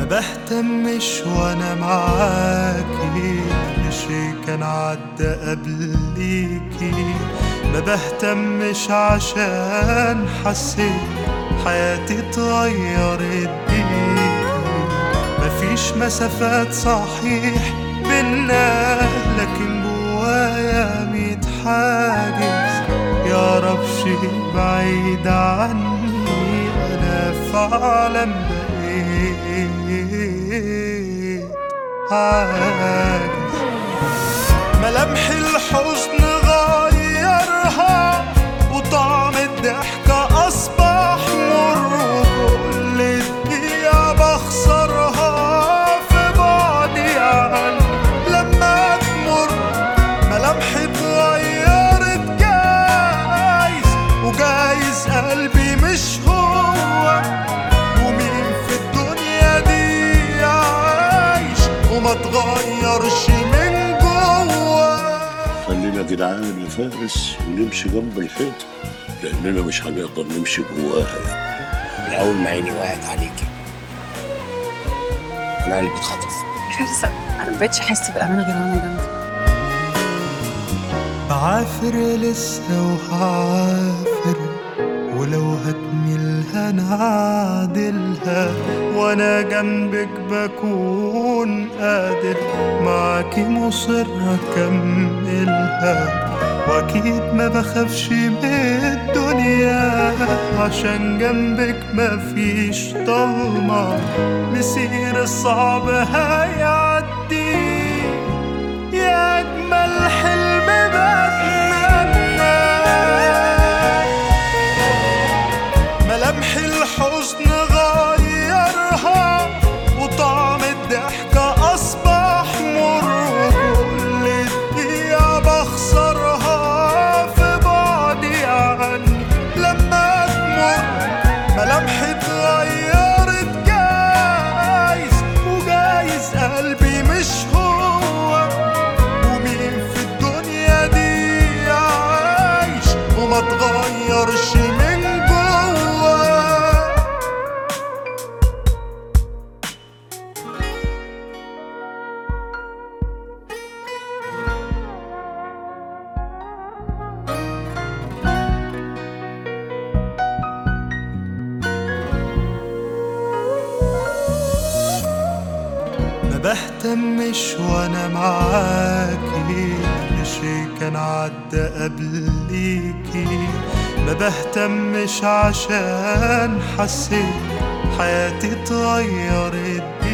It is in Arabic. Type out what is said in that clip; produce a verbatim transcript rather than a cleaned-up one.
بهتمش وانا معاكي بشي كان عدى قبليكي. ما بهتمش عشان حسيت حياتي اتغيرت بيكي. مفيش مسافات صحيح بينا، لكن جوايا ميت حاجز. يا رب شي بعيد عني، انا فعلا بقيت عاجز. ملامح الحزن غيرها، وطعم الضحكة أصبح مر. وكل دقيقة بخسرها في بعدي عنك لما تمر. ملامحي اتغيرت جايز، وجايز قلبي مش هو. ومين في الدنيا دي عايش وما اتغيرش من جوه؟ خلينا جدعان يا فارس ونمشي جنب الحيط، لأننا مش هنقدر نمشي جواها يعني. من أول ما عيني وقعت عليكي أنا قلبي اتخطف. كارثة، أنا مبقتش أحس بالأمان غير وأنا جنبك. بعافر لسه وهعافر، ولو هكملها نعدلها. وانا جنبك بكون قادر، معاكي مصر اكملها. واكيد ما بخافش من الدنيا، عشان جنبك مفيش ضلمة. مسير الصعب هيعدي، يا اجمل حلم بتمناه. ملامح الحزن غيرها، وطعم الضحكة أصبح مر. وكل دقيقة بخسرها في بعدي عنك لما تمر. ملامحي اتغيرت جايز، وجايز قلبي مش هو. ومين في الدنيا دي عايش وما اتغيرش من جوه؟ ما بهتمش وانا معاكي بشي كان عدى قبليكي. ما بهتمش عشان حسيت حياتي اتغيرت